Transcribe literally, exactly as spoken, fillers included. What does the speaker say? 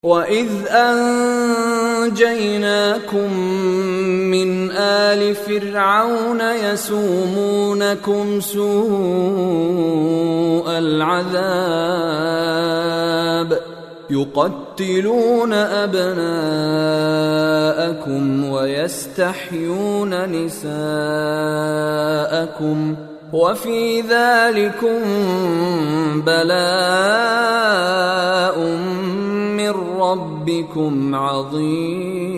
وَإِذْ أَنْجَيْنَاكُمْ مِنْ آلِ فِرْعَوْنَ يَسُومُونَكُمْ سُوءَ الْعَذَابِ يُقَتِّلُونَ أَبْنَاءَكُمْ وَيَسْتَحْيُونَ نِسَاءَكُمْ وَفِي ذَلِكُمْ بَلَاءٌ من ربكم عظيم.